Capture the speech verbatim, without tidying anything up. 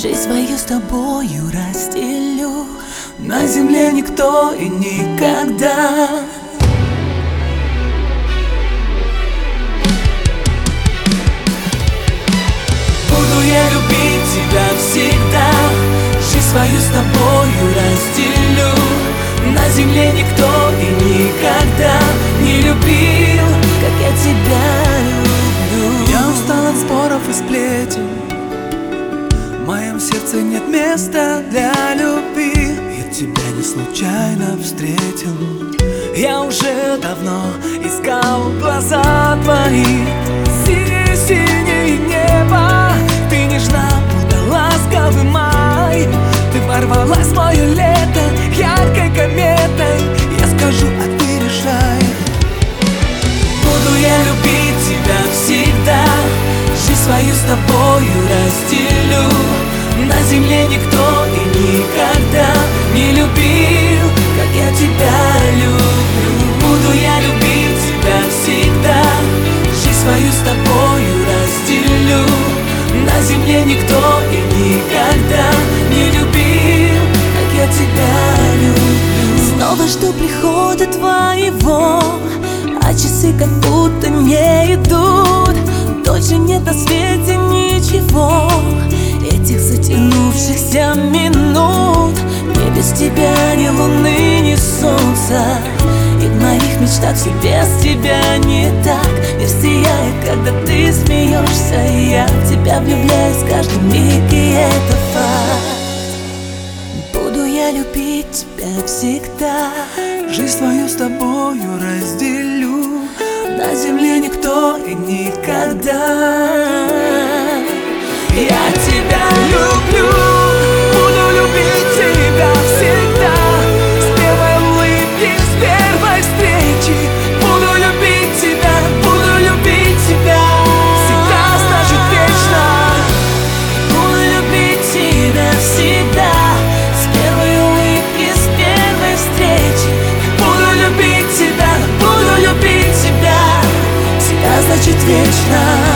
Жизнь свою с тобою разделю, на земле никто и никогда. Буду я любить тебя всегда, жизнь свою с тобою разделю, на земле никто и никогда не любил, как я тебя люблю. Я устал от споров и сплетен, в моем сердце нет места для любви. Я тебя не случайно встретил, я уже давно искал глаза твои. Синее-синее небо, ты нежна, будто ласковый май. Ты ворвалась в мое лето яркой кометой. Я скажу, а ты решай. Буду я любить тебя всегда, жизнь свою с тобою разделю, на земле никто и никогда не любил, как я тебя люблю. Буду я любить тебя всегда, жизнь свою с тобою разделю, на земле никто и никогда не любил, как я тебя люблю. Снова жду прихода твоего, а часы как будто не идут. Дольше нет на свете ничего, этих затянувшихся минут. Ни без тебя ни луны, ни солнца, и в моих мечтах все без тебя не так. Мир сияет, когда ты смеешься, и я в тебя влюбляюсь каждый миг, и это факт. Буду я любить тебя всегда, жизнь свою с тобою разделю, на земле никто и никогда. Я тебя люблю, буду любить тебя всегда, с первой улыбки, с первой встречи. Буду любить тебя, буду любить тебя, всегда, значит вечно. Буду любить тебя всегда, с первой улыбки, с первой встречи. Буду любить тебя, буду любить тебя, Всегда, значит вечно.